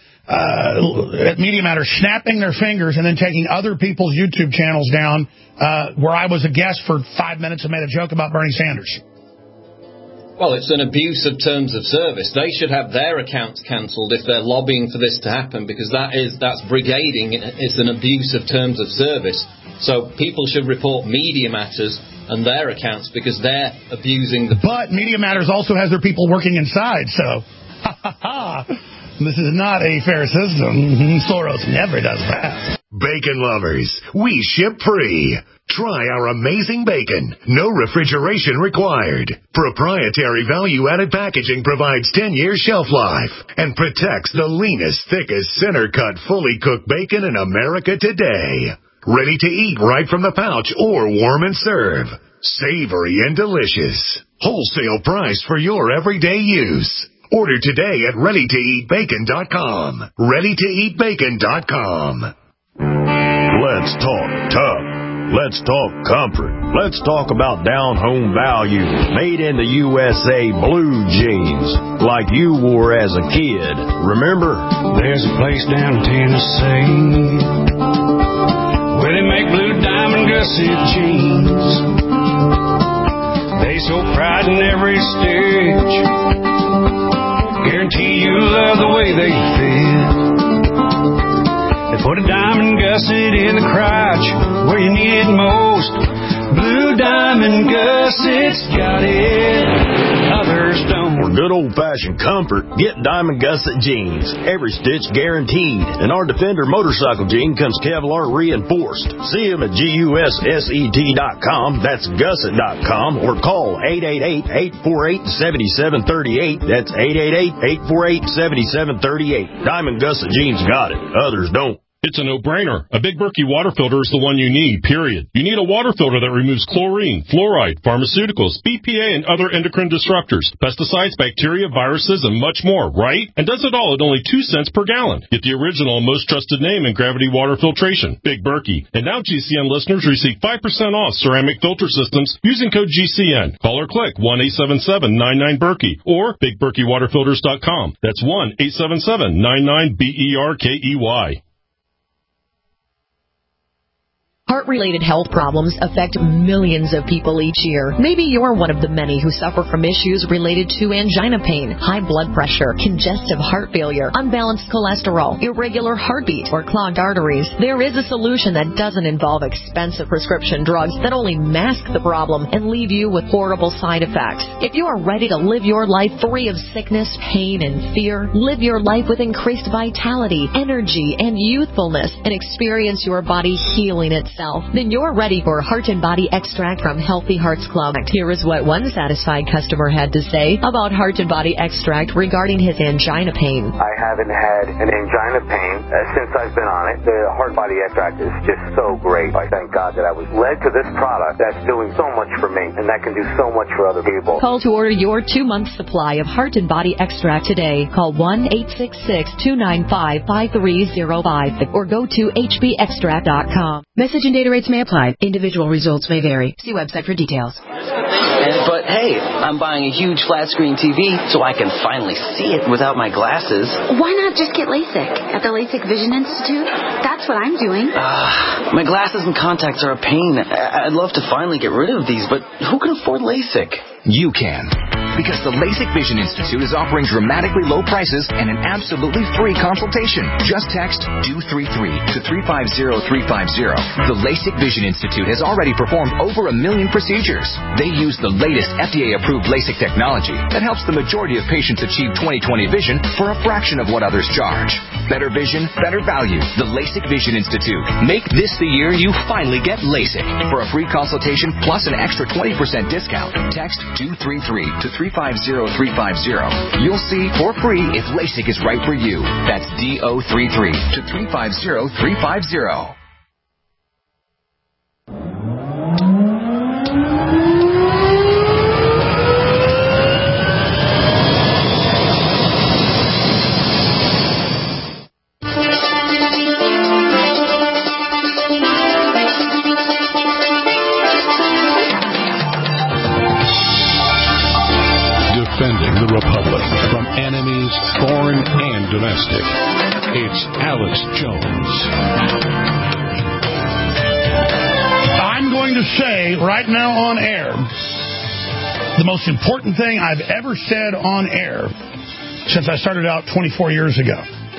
at Media Matters snapping their fingers and then taking other people's YouTube channels down where I was a guest for 5 minutes and made a joke about Bernie Sanders? Well, it's an abuse of terms of service. They should have their accounts cancelled if they're lobbying for this to happen, because that's brigading. It's an abuse of terms of service. So people should report Media Matters and their accounts because they're abusing the... But Media Matters also has their people working inside, so... This is not a fair system. Soros never does that. Bacon lovers, we ship free. Try our amazing bacon. No refrigeration required. Proprietary value-added packaging provides 10-year shelf life and protects the leanest, thickest, center-cut, fully cooked bacon in America today. Ready to eat right from the pouch or warm and serve. Savory and delicious. Wholesale price for your everyday use. Order today at ReadyToEatBacon.com. ReadyToEatBacon.com. Let's talk tough. Let's talk comfort. Let's talk about down-home value. Made in the USA blue jeans, like you wore as a kid. Remember? There's a place down in Tennessee where they make blue diamond gusset jeans. They so proud in every stitch. Guarantee you love the way they fit. They put a diamond gusset in the crotch where you need it most. Blue Diamond Gussets got it, others don't. For good old-fashioned comfort, get Diamond Gusset jeans. Every stitch guaranteed. And our Defender motorcycle jean comes Kevlar reinforced. See them at GUSSET.com. That's gusset.com. Or call 888-848-7738. That's 888-848-7738. Diamond Gusset jeans got it. Others don't. It's a no-brainer. A Big Berkey water filter is the one you need, period. You need a water filter that removes chlorine, fluoride, pharmaceuticals, BPA, and other endocrine disruptors, pesticides, bacteria, viruses, and much more, right? And does it all at only 2 cents per gallon. Get the original and most trusted name in gravity water filtration, Big Berkey. And now GCN listeners receive 5% off ceramic filter systems using code GCN. Call or click 1-877-99-BERKEY or BigBerkeyWaterFilters.com. That's 1-877-99-BERKEY. Heart-related health problems affect millions of people each year. Maybe you're one of the many who suffer from issues related to angina pain, high blood pressure, congestive heart failure, unbalanced cholesterol, irregular heartbeat, or clogged arteries. There is a solution that doesn't involve expensive prescription drugs that only mask the problem and leave you with horrible side effects. If you are ready to live your life free of sickness, pain, and fear, live your life with increased vitality, energy, and youthfulness, and experience your body healing itself, then you're ready for Heart and Body Extract from Healthy Hearts Club. Here is what one satisfied customer had to say about Heart and Body Extract regarding his angina pain. I haven't had an angina pain since I've been on it. The Heart Body Extract is just so great. I thank God that I was led to this product that's doing so much for me and that can do so much for other people. Call to order your 2-month supply of Heart and Body Extract today. Call 1-866-295-5305 or go to hbextract.com. Message and data rates may apply. Individual results may vary. See website for details. But hey, I'm buying a huge flat screen TV so I can finally see it without my glasses. Why not just get LASIK at the LASIK Vision Institute? That's what I'm doing. My glasses and contacts are a pain. I'd love to finally get rid of these, but who can afford LASIK? You can. Because the LASIK Vision Institute is offering dramatically low prices and an absolutely free consultation. Just text DO33 to 350350. The LASIK Vision Institute has already performed over 1 million procedures. They use the latest FDA-approved LASIK technology that helps the majority of patients achieve 20/20 vision for a fraction of what others charge. Better vision, better value. The LASIK Vision Institute. Make this the year you finally get LASIK. For a free consultation plus an extra 20% discount, text DO33 to 350350. You'll see for free if LASIK is right for you. That's DO33 to 350350. Defending the Republic from enemies, foreign and domestic. It's Alex Jones. I'm going to say right now on air, the most important thing I've ever said on air since I started out 24 years ago.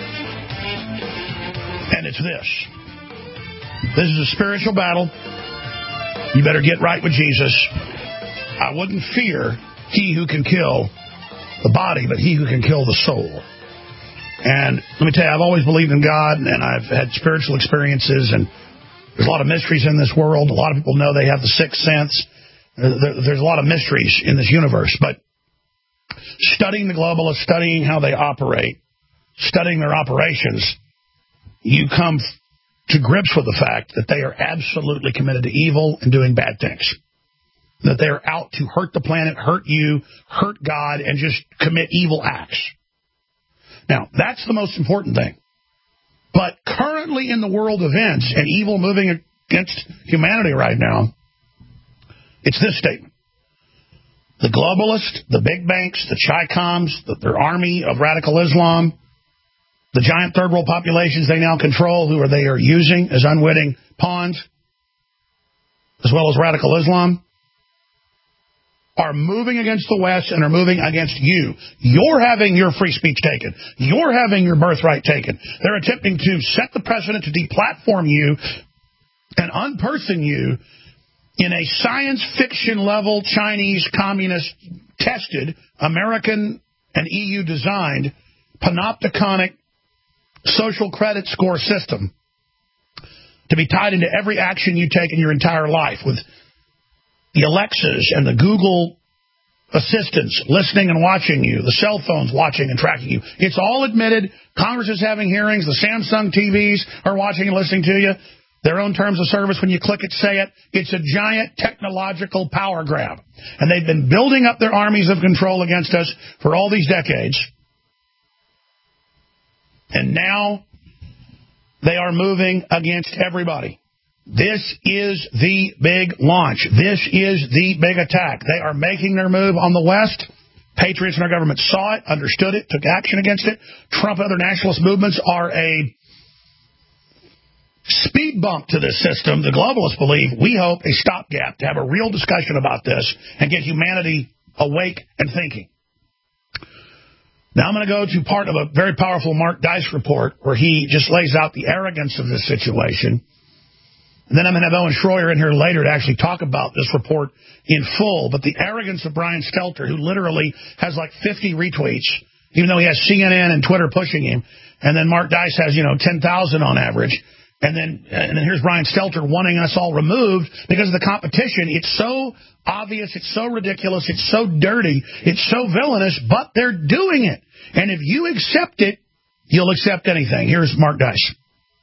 And it's this. This is a spiritual battle. You better get right with Jesus. I wouldn't fear he who can kill the body, but he who can kill the soul. And let me tell you, I've always believed in God, and I've had spiritual experiences, and there's a lot of mysteries in this world. A lot of people know they have the sixth sense. There's a lot of mysteries in this universe. But studying the globalists, studying how they operate, studying their operations, you come to grips with the fact that they are absolutely committed to evil and doing bad things. That they're out to hurt the planet, hurt you, hurt God, and just commit evil acts. Now, that's the most important thing. But currently in the world events and evil moving against humanity right now, it's this statement. The globalists, the big banks, the Chi-Coms, their army of radical Islam, the giant third world populations they now control, who they are using as unwitting pawns, as well as radical Islam, are moving against the West and are moving against you. You're having your free speech taken. You're having your birthright taken. They're attempting to set the precedent to deplatform you and unperson you in a science fiction level Chinese communist tested American and EU designed panopticonic social credit score system to be tied into every action you take in your entire life, with the Alexas and the Google assistants listening and watching you, the cell phones watching and tracking you. It's all admitted. Congress is having hearings. The Samsung TVs are watching and listening to you. Their own terms of service, when you click it, say it. It's a giant technological power grab. And they've been building up their armies of control against us for all these decades. And now they are moving against everybody. This is the big launch. This is the big attack. They are making their move on the West. Patriots in our government saw it, understood it, took action against it. Trump and other nationalist movements are a speed bump to this system. The globalists believe, we hope, a stopgap to have a real discussion about this and get humanity awake and thinking. Now I'm going to go to part of a very powerful Mark Dice report where he just lays out the arrogance of this situation. And then I'm going to have Owen Schroyer in here later to actually talk about this report in full. But the arrogance of Brian Stelter, who literally has like 50 retweets, even though he has CNN and Twitter pushing him. And then Mark Dice has, 10,000 on average. And then here's Brian Stelter wanting us all removed because of the competition. It's so obvious. It's so ridiculous. It's so dirty. It's so villainous, but they're doing it. And if you accept it, you'll accept anything. Here's Mark Dice.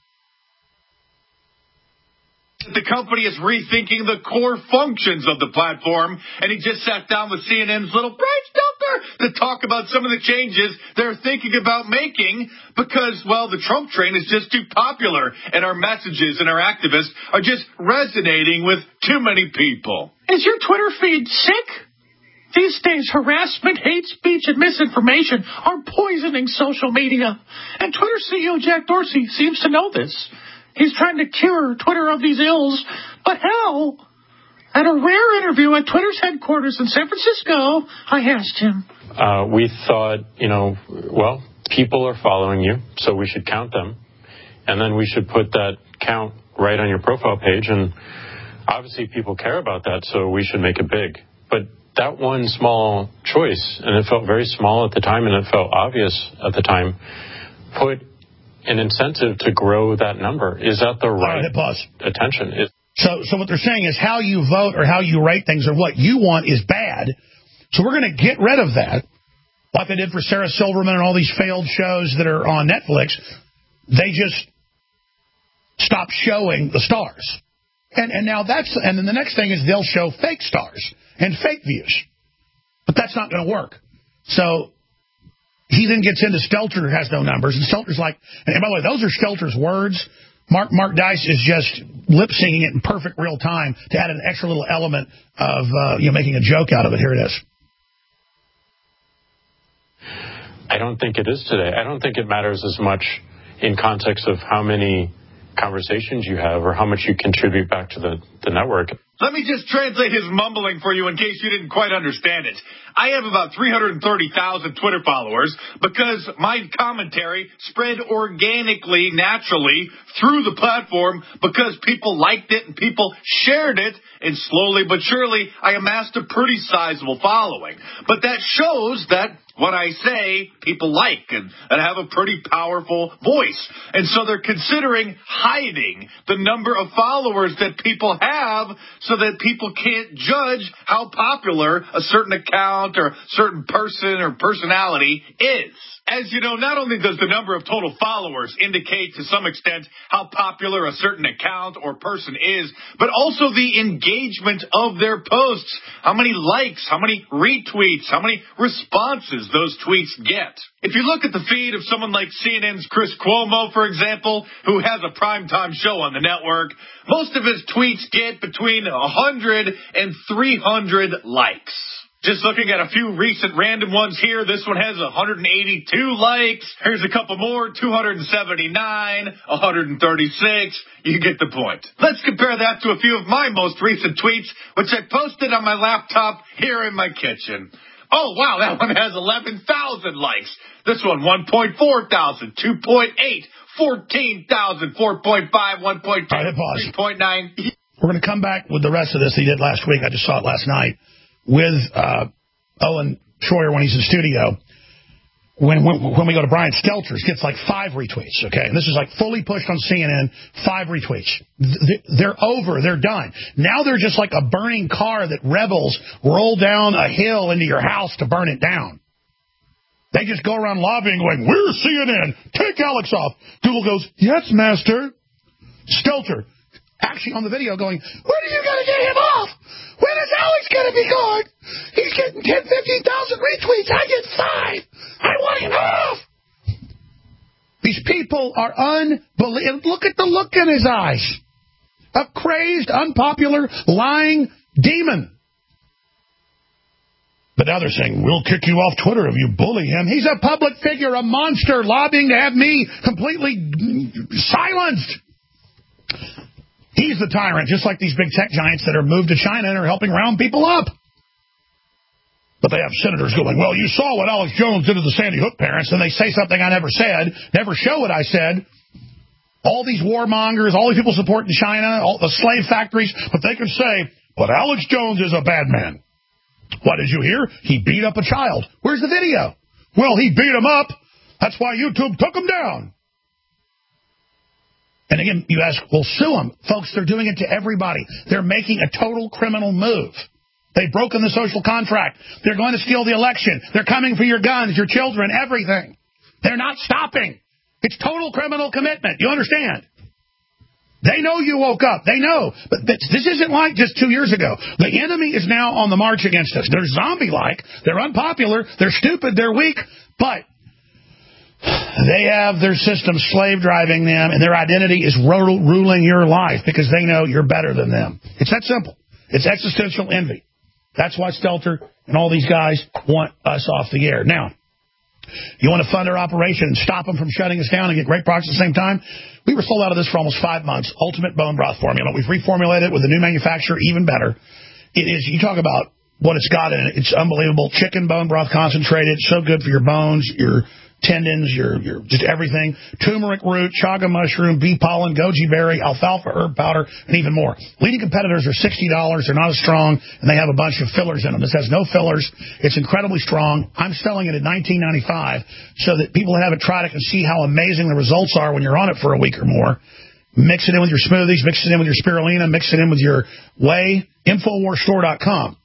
The company is rethinking the core functions of the platform, and he just sat down with CNN's little Brian Stelter to talk about some of the changes they're thinking about making because, well, the Trump train is just too popular, and our messages and our activists are just resonating with too many people. Is your Twitter feed sick? These days, harassment, hate speech, and misinformation are poisoning social media. And Twitter CEO Jack Dorsey seems to know this. He's trying to cure Twitter of these ills. But hell, at a rare interview at Twitter's headquarters in San Francisco, I asked him. We thought, well, people are following you, so we should count them. And then we should put that count right on your profile page. And obviously people care about that, so we should make it big. But that one small choice, and it felt very small at the time, and it felt obvious at the time, put an incentive to grow that number. Is that the right attention? So what they're saying is how you vote or how you rate things or what you want is bad. So we're going to get rid of that, like they did for Sarah Silverman and all these failed shows that are on Netflix. They just stop showing the stars. And now and then the next thing is they'll show fake stars and fake views. But that's not going to work. So he then gets into Stelter has no numbers, and Stelter's like, and by the way, those are Stelter's words. Mark Dice is just lip-syncing it in perfect real time to add an extra little element of making a joke out of it. Here it is. I don't think it is today. I don't think it matters as much in context of how many conversations you have or how much you contribute back to the network. Let me just translate his mumbling for you in case you didn't quite understand it. I have about 330,000 Twitter followers because my commentary spread organically, naturally through the platform because people liked it and people shared it, and slowly but surely I amassed a pretty sizable following. But that shows that what I say, people like, and I have a pretty powerful voice. And so they're considering hiding the number of followers that people have so that people can't judge how popular a certain account or certain person or personality is. As you know, not only does the number of total followers indicate to some extent how popular a certain account or person is, but also the engagement of their posts, how many likes, how many retweets, how many responses those tweets get. If you look at the feed of someone like CNN's Chris Cuomo, for example, who has a primetime show on the network, most of his tweets get between 100 and 300 likes. Just looking at a few recent random ones here. This one has 182 likes. Here's a couple more, 279, 136. You get the point. Let's compare that to a few of my most recent tweets, which I posted on my laptop here in my kitchen. Oh, wow, that one has 11,000 likes. This one, 1.4 thousand, 2.8, 14,000, 4.5, 1.2, 3.9. We're going to come back with the rest of this he did last week. I just saw it last night with Owen Schroyer when he's in studio. When we go to Brian Stelter's, gets like 5 retweets, okay? And this is like fully pushed on CNN, 5 retweets. They're over. They're done. Now they're just like a burning car that rebels roll down a hill into your house to burn it down. They just go around lobbying going, we're CNN. Take Alex off. Google goes, yes, master. Stelter, actually on the video going, when are you going to get him off? When is Alex going to be gone? He's getting 10, 15,000 retweets. I get 5. I want him off. These people are unbelievable. Look at the look in his eyes. A crazed, unpopular, lying demon. But now they're saying, we'll kick you off Twitter if you bully him. He's a public figure, a monster, lobbying to have me completely silenced. He's the tyrant, just like these big tech giants that are moved to China and are helping round people up. But they have senators going, well, you saw what Alex Jones did to the Sandy Hook parents, and they say something I never said, never show what I said. All these warmongers, all these people supporting China, all the slave factories, but they can say, but Alex Jones is a bad man. What did you hear? He beat up a child. Where's the video? Well, he beat him up. That's why YouTube took him down. And again, you ask, well, sue them. Folks, they're doing it to everybody. They're making a total criminal move. They've broken the social contract. They're going to steal the election. They're coming for your guns, your children, everything. They're not stopping. It's total criminal commitment. You understand? They know you woke up. They know. But this isn't like just 2 years ago. The enemy is now on the march against us. They're zombie-like. They're unpopular. They're stupid. They're weak. But they have their system slave driving them, and their identity is ruling your life because they know you're better than them. It's that simple. It's existential envy. That's why Stelter and all these guys want us off the air. Now, you want to fund our operation and stop them from shutting us down and get great products at the same time? We were sold out of this for almost 5 months. Ultimate Bone Broth Formula. We've reformulated it with a new manufacturer, even better. It is, you talk about what it's got in it. It's unbelievable. Chicken bone broth concentrated. So good for your bones, your tendons, your just everything. Turmeric root, chaga mushroom, bee pollen, goji berry, alfalfa herb powder, and even more. Leading competitors are $60. They're not as strong, and they have a bunch of fillers in them. This has no fillers. It's incredibly strong. I'm selling it at $19.95 so that people that haven't tried it can see how amazing the results are when you're on it for a week or more. Mix it in with your smoothies, mix it in with your spirulina, mix it in with your whey. InfoWarsStore.com.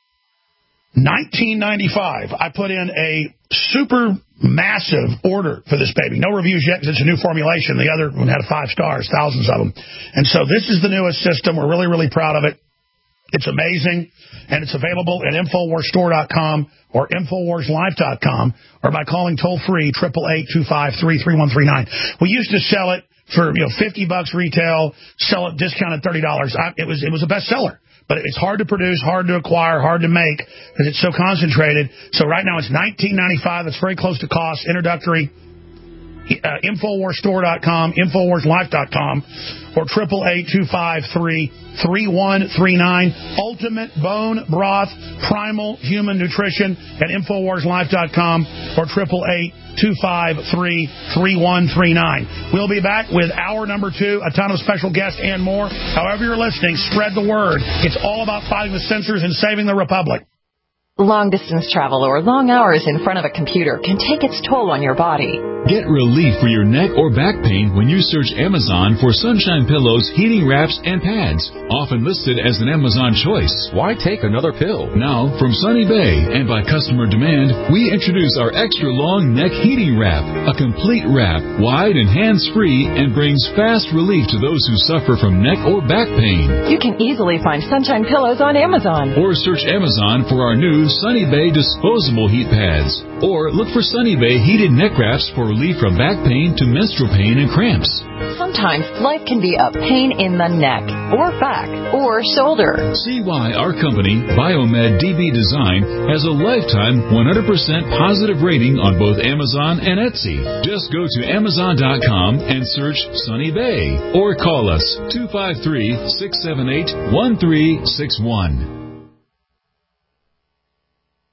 $19.95. I put in a super massive order for this baby. No reviews yet because it's a new formulation. The other one had 5 stars, thousands of them. And so this is the newest system. We're really, really proud of it. It's amazing. And it's available at InfoWarsStore.com or InfoWarsLife.com or by calling toll-free 888-253-3139. We used to sell it for $50 retail, sell it discounted $30. It was a bestseller. But it's hard to produce, hard to acquire, hard to make because it's so concentrated. So right now it's $19.95. That's very close to cost. Introductory. InfoWarsStore.com, InfoWarsLife.com, or 888-253-3139. Ultimate Bone Broth, Primal Human Nutrition at InfoWarsLife.com or 888-253-3139. We'll be back with hour number 2, a ton of special guests and more. However you're listening, spread the word. It's all about fighting the censors and saving the republic. Long-distance travel or long hours in front of a computer can take its toll on your body. Get relief for your neck or back pain when you search Amazon for Sunshine Pillows, heating wraps, and pads. Often listed as an Amazon choice. Why take another pill? Now, from Sunny Bay and by customer demand, we introduce our extra long neck heating wrap. A complete wrap, wide and hands-free, and brings fast relief to those who suffer from neck or back pain. You can easily find Sunshine Pillows on Amazon. Or search Amazon for our new Sunny Bay disposable heat pads. Or look for Sunny Bay heated neck wraps for relief from back pain to menstrual pain and cramps. Sometimes life can be a pain in the neck, or back, or shoulder. See why our company, Biomed DB Design, has a lifetime 100% positive rating on both Amazon and Etsy. Just go to Amazon.com and search Sunny Bay, or call us 253-678-1361.